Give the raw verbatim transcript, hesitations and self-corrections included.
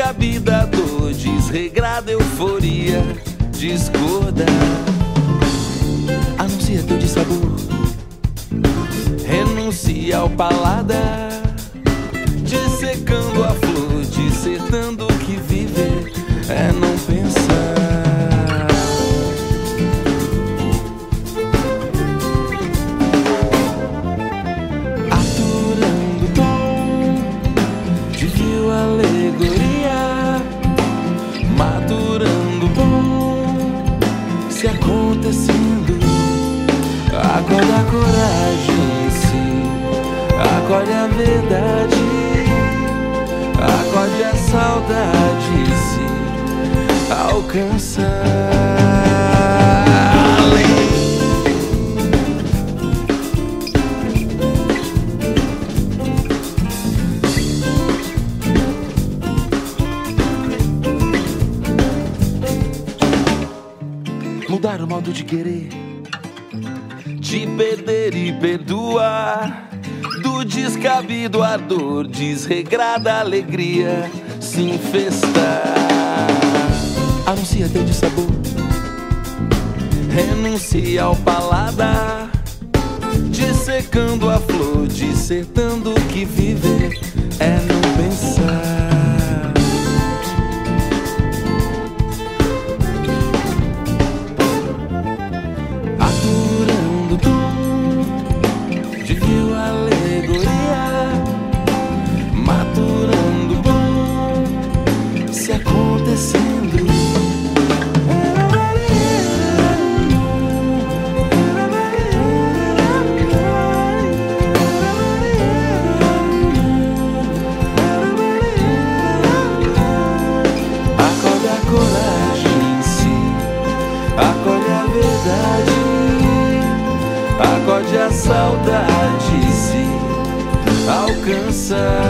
descabida dor, desregrada euforia, discorda. Anuncia teu dissabor, renuncia ao paladar, dissecando a flor, dissertando que viver é não pensar. Aturando o tom de fio alegoria, madurando o bom, se acontecendo. Acorde a coragem, se acorde a verdade, acorde a saudade, se alcançar além. Mudar o modo de querer, de perder e perdoar, do descabido a dor, desregrada alegria se infestar. Anuncia teu dissabor, renuncia ao paladar, dissecando a flor, dissertando que viver é não pensar. Acorde a saudade se alcançar.